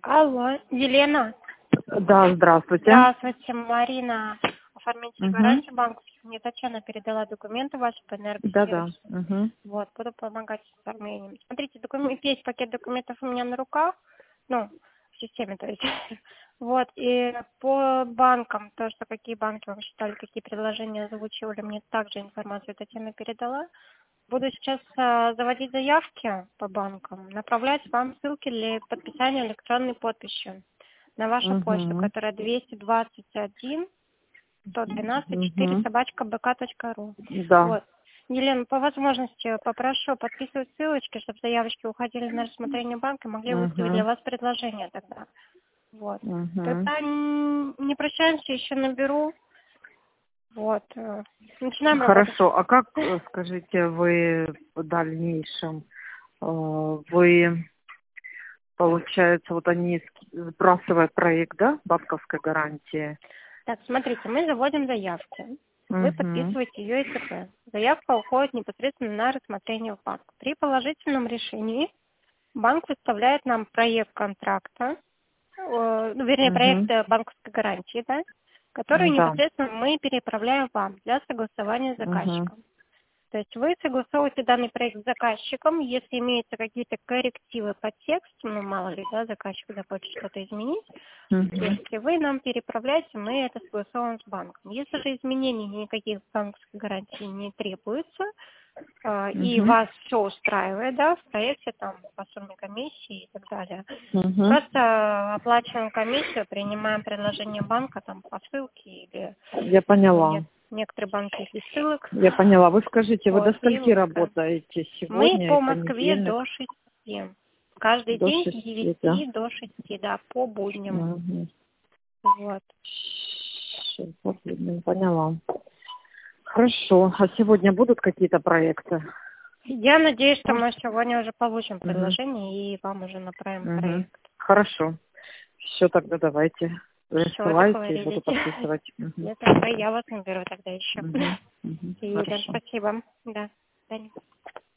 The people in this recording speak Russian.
Алло, Елена. Да, здравствуйте. Здравствуйте, Марина. Оформитель Угу. гарантии банковских. Мне Татьяна передала документы ваши по Да. энергосервису. Угу. Вот, буду помогать с оформлением. Смотрите, весь пакет документов у меня на руках. Ну, в системе, то есть. Вот, и по банкам, то, что какие банки вам считали, какие предложения озвучивали, мне также информацию Татьяна передала. Буду сейчас заводить заявки по банкам, направлять вам ссылки для подписания электронной подписью на вашу почту, Угу. которая 221 112 4 Угу. @bk.ru. Да. Вот. Елена, по возможности попрошу подписывать ссылочки, чтобы заявочки уходили на рассмотрение банка и могли выставить для Угу. вас предложение тогда. Вот. Угу. Тогда не прощаемся, еще наберу. Вот. Начинаем работать. Хорошо. А как, скажите, вы в дальнейшем, вы, получается, вот они сбрасывают проект, да, банковской гарантии? Так, смотрите, мы заводим заявки. Вы Угу. подписываете ее ИЦП. Заявка уходит непосредственно на рассмотрение в банк. При положительном решении банк выставляет нам проект контракта, проект Угу. банковской гарантии, да, который Да. непосредственно мы переправляем вам для согласования с Угу. заказчиком. То есть вы согласовываете данный проект с заказчиком, если имеются какие-то коррективы по тексту, ну мало ли, да, заказчик захочет что-то изменить, Угу. если вы нам переправляете, мы это согласовываем с банком. Если же изменений никаких банковских гарантий не требуется, и Угу. вас все устраивает, да, в проекте там по сумме комиссии и так далее, Угу. просто оплачиваем комиссию, принимаем предложение банка там по ссылке или Я поняла. некоторые банки без ссылок. Я поняла. Вы скажите, вы Вот, до и скольки выпускаем. работаете Мы сегодня и по Москве понедельник? до 6. Каждый До день с 6, да? 9 до 6, да, по будням. Угу. Вот. Поняла. Хорошо. А сегодня будут какие-то проекты? Я надеюсь, что мы сегодня уже получим Угу. предложение и вам уже направим Угу. проект. Хорошо. Все, тогда давайте. Все, Рассылайте и буду договорились. подписывать. Угу. Если что, я вас наберу тогда еще. Угу. Угу. И, да, Хорошо. спасибо. Да, до свидания.